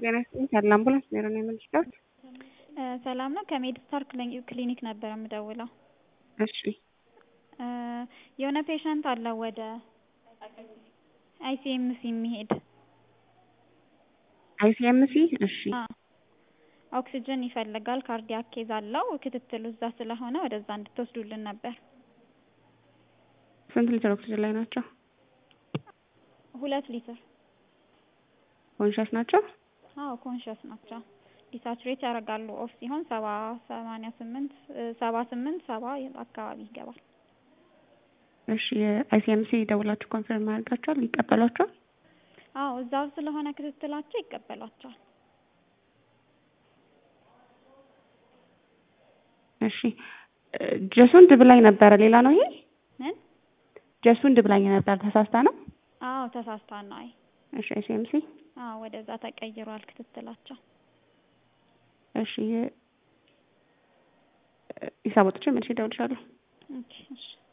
ጤና ይስጥልኝ ካለ አምቡላንስ ነው የምንወስደው። ሰላም ነው። ከሜድስታር ክሊኒክ ነበር የምደውለው። እሺ የሆነ ፔሸንት አለ ወደ አይሲኤምሲ የሚሄድ አይሲኤምሲ። እሺ ኦክሲጅን ይፈልጋል። ካርዲያክ ኬዝ አለው። ክትትሉ እዛ ስለሆነ ወደዛ እንድትወስዱልን ነበር። ስንት ሊትር ኦክሲጅን ላይ ናቸው? 2 ሊትር። ኮንሸስ ናቸው? አዎ ኮንሸስ ናቸው። ዲሳቹሬት ያደርጋሉ። ኦፍ ሲሆን 78 70 አካባቢ ይገባል። እሺ አይሲኤምሲ ደውላችሁ ኮንፈርም አድርጋችኋል? ይቀበሏቸዋል? አዎ እዛው ስለሆነ ክትትላቸው ይቀበሏቸዋል። እሺ ጀሱንድ ብላኝ ነበረ። ሌላ ነው ይሄ? ምን? ጀሱንድ ብላኝ ነበር። ተሳስታ ነው? አዎ ተሳስታ ነው። አይ እሺ አይሲኤምሲ። አዎ ወደዛ ተቀይሯል ክትትላቸው። እሺ ሂሳብ ወጥቼ መልሼ እደውልልሻለሁ። ኦኬ እሺ